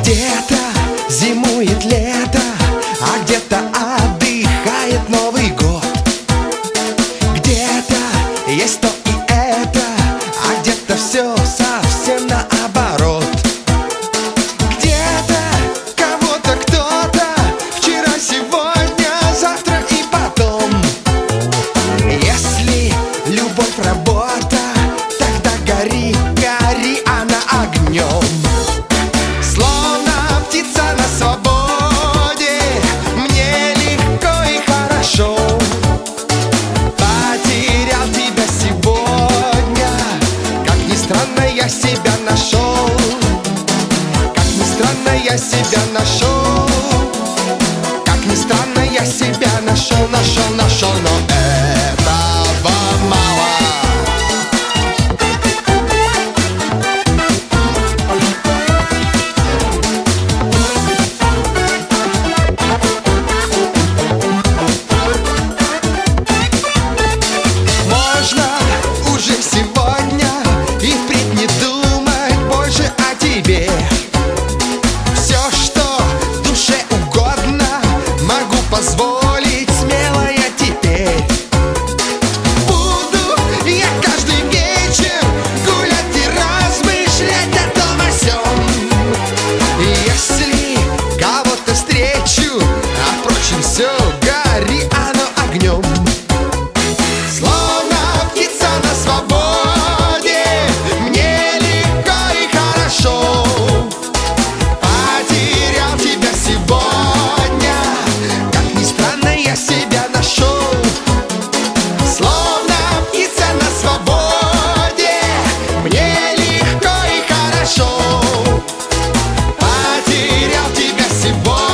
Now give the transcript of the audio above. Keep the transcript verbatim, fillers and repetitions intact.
Где-то зимует лето, а где-то отдыхает Новый год. Где-то есть то и это, а где-то все совсем наоборот. Где-то кого-то кто-то вчера, сегодня, завтра и потом. Если любовь работа, тогда гори, гори она огнем. Словно птица на свободе, мне легко и хорошо. Потерял тебя сегодня, как ни странно, я себя нашел. Как ни странно, я себя нашел. Как ни странно, я себя нашел, нашел, нашел, но этого мало. Можно уже сегодня и впредь не думать больше о тебе. Все, что душе угодно, могу позволить смело я теперь. Буду я каждый вечер гулять и размышлять о том о сём. Если кого-то встречу, а впрочем все, гори оно огнем. Словно птица на свободе, мне легко и хорошо. Потерял тебя сегодня, как ни странно, я себя нашел. Словно птица на свободе, мне легко и хорошо. Потерял тебя сегодня.